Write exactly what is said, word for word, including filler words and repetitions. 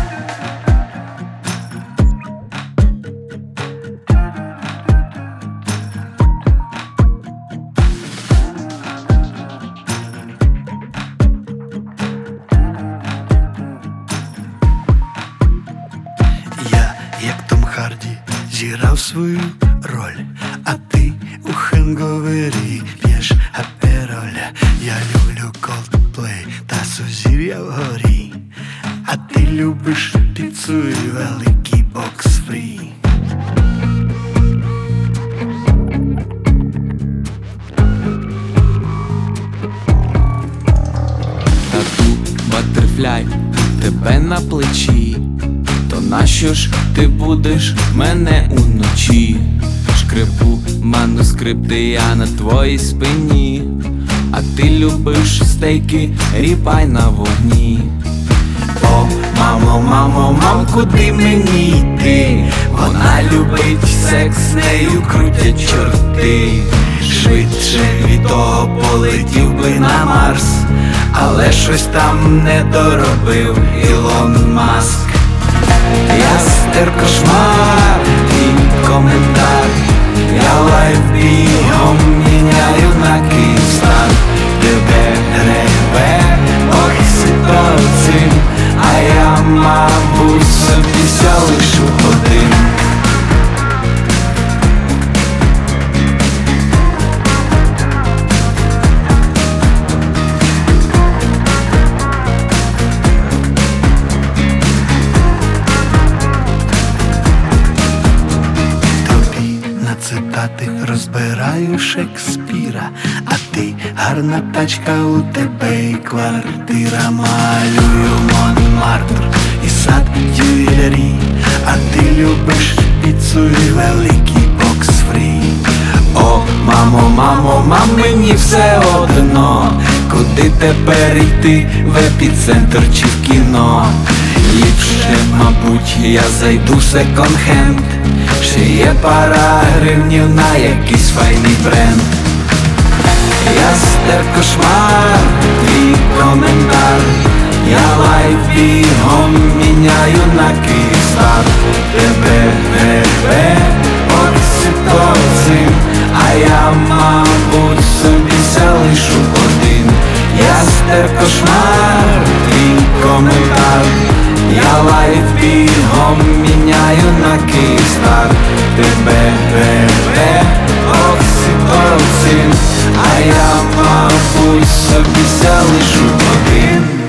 Я, як Том Харді, зіграв свою роль, а ти у хенговері п'єш апероль. Я люблю Coldplay та сузір'я вгорі, а ти любиш піцу і великий бокс фрі. Тату, батерфляй, тебе на плечі. То нащо ж ти будеш мене уночі? Шкребу манускрипти я на твоїй спині, а ти любиш стейки, рібай на вогні. О, мамо, мамо, мам, куди мені йти? Вона любить секс, з нею крутять чорти. Швидше від того полетів би на Марс, але щось там не доробив Ілон Маск. Я кошмар, твій коментар, я лайф бігом міняю на Київстар. Тебе гребе, ох, ситуацим, а я, мабуть, собі ся лишу один. Цитати розбираю Шекспіра, а ти гарна тачка, у тебе і квартира. Малюю Монмартр і сад Тюйлері, а ти любиш піцу і великий бокс фрі. О, мамо, мамо, мам, мені все одно, куди тепер йти, в епіцентр чи в кіно? Ліпше, мабуть, я зайду в секонд-хенд, ще є пара гривнів на якийсь файний бренд. Я стер кошмар, твій коментар, я лайф бігом міняю на Київстар. Тебе гребе, от ситуацим, а я, мабуть, собі ся лишу один. Я стер кошмар, твій коментар, я лайф бігом міняю на Київстар. Тебе гребе, ох, ситуацим, а я, мабуть, собі ся лишу один.